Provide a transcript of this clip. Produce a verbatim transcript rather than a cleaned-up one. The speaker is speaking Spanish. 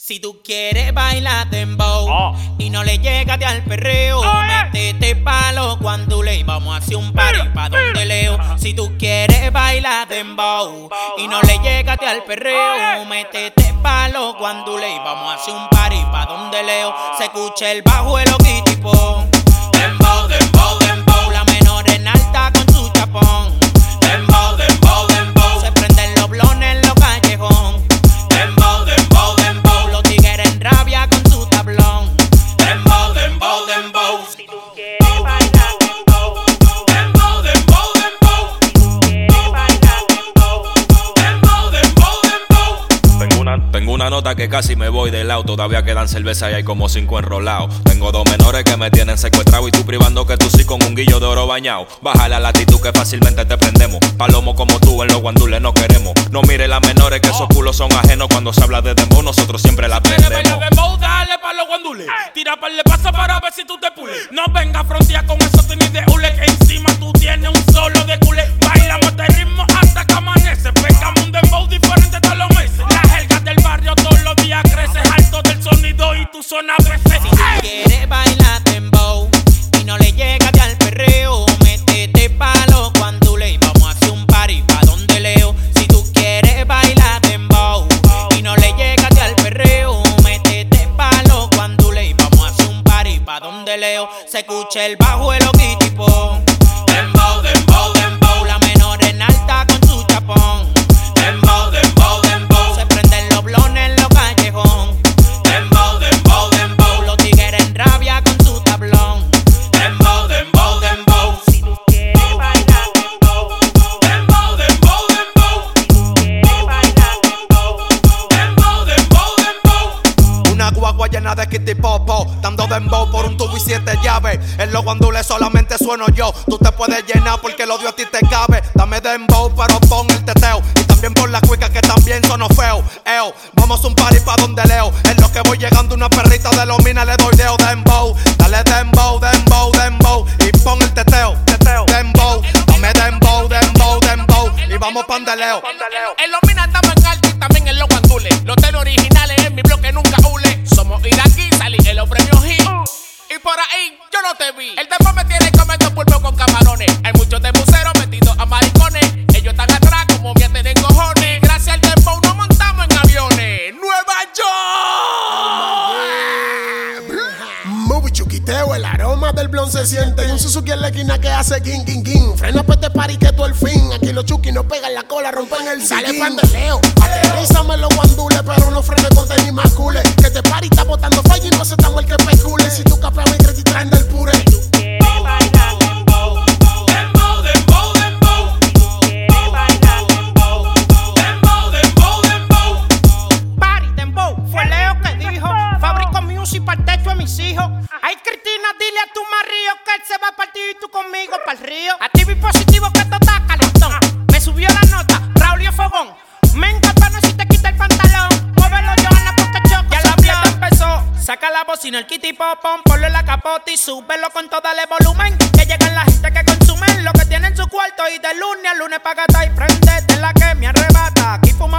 Si tú quieres bailar dembow oh. y no le llegas al perreo, oh, yeah. métete palo cuando le vamos a hacer un party pa' donde leo. Si tú quieres bailar dembow y no le llegas al perreo, métete palo cuando le vamos a hacer un party pa' donde leo. Se escucha el bajo el oquitipo. Dembow, dembow, dembow. La menor en alta con su chapón. Dembow, dembow, dembow. Se prenden los blones en los callejones. Dembow, dembow, dembow. Los tigres en rabia con su tablón. Dembow, dembow, dembow. Si tú quieres bailar dembow, dembow, dembow, dembow. Si tú quieres bailar dembow, dembow, dembow, dembow. Tengo una, tengo una nota que casi me voy del auto. Todavía quedan cerveza y hay como cinco enrolados. Tengo dos menores que me tienen secuestrado y tú privando que tú sí con un guillo de oro bañado. Bájale a la latitud que fácilmente te prendemos. Palomo como tú en los guandules no queremos. No mire las menores que esos culos son ajenos. Cuando se habla de dembow nosotros siempre la prendemos. Dale dembow, dale pa' los guandules. Tira pa' le pasa para ver si tú te pules. No venga a frontear con esos tenis de hule, que encima tú tienes un solo de culé. Bailamos este ritmo hasta que amanece. Pegamos un dembow diferente todos los meses. La jerga del barrio todos los días crece. Alto del sonido y tu zona crece. Si tú quieres bailar dembow y no le llegas al perreo, métete palo cuando le vamos a hacer un party pa' donde leo. Si tú quieres bailar dembow y no le llegas al perreo, métete palo cuando le vamos a hacer un party pa' donde leo. Se escucha el bajo el oquitipo. Dembow, dembow, dembow. La menor en alta con su chapón. Dembow, dembow, dembow. Se prenden los blones en los callejones. Dembow, dembow, dembow. Los tigres en rabia con su tablón. Dembow, dembow, dembow. Si tú quieres bailar dembow, dembow, dembow, dembow. Si tú quieres bailar dembow, dembow, dembow, dembow. Una guagua llena de kitty popo, dando dembow por un tubo y siete llaves. En los guandules solamente sueno yo. Tú te puedes llenar porque el odio a ti te cabe. Dame dembow pero pon el teteo. Y también por la cuica que también sonó feo. Eo, vamos a un party pa' donde leo. En lo que voy llegando una perrita de los minas le doy deo. Dembow, dale dembow, dembow, dembow. Y pon el teteo, teteo, dembow. Dame dembow, dembow, dembow. Y vamos pa' donde leo. En los minas estamos en alto y también en los guandules. Los tenis originales en mi bloque nunca hule. Somos iraquí, salí en los premios hit. Y por ahí yo no te vi. El tempo me tiene comiendo pulpo con camarones. Hay muchos tembuceros metidos a maricones. Ellos están atrás como bien tienen cojones. Gracias al tempo nos montamos en aviones. ¡Nueva York! Movie chuquiteo, el aroma del blon se siente. Y un Suzuki en la esquina que hace king, king, king. Frena pa' este party que tú el fin. Aquí los chuquis no pegan la cola, rompen el sale pandeleo. Aterrízame los guandules, pero no frenes con tenis más cool. Que este party está botando falla y no se tan mal que pecule. Si tú capeas me crees y traen del puré. Quieres bailar dembow, dembow, dembow, dembow. Quieres bailar dembow, dembow, dembow, dembow. Party dembow, fue Leo que dijo. Fabrico music para el techo de mis hijos. Ay, Cristina, dile a tu marido que él se va a partir y tú conmigo para el río. Activo y positivo que esto está calentón. Me subió la nota, Braulio Fogón. Me encanta no si te quita el pantalón. Muévelo, Johanna, porque choco. Ya la fiesta empezó. Saca la bocina, el kitty popón, ponlo en la capota y súbelo con todo el volumen. Que llegan la gente que consumen lo que tiene en su cuarto. Y de lunes a lunes pa' gata y prendete la que me arrebata. Aquí fuma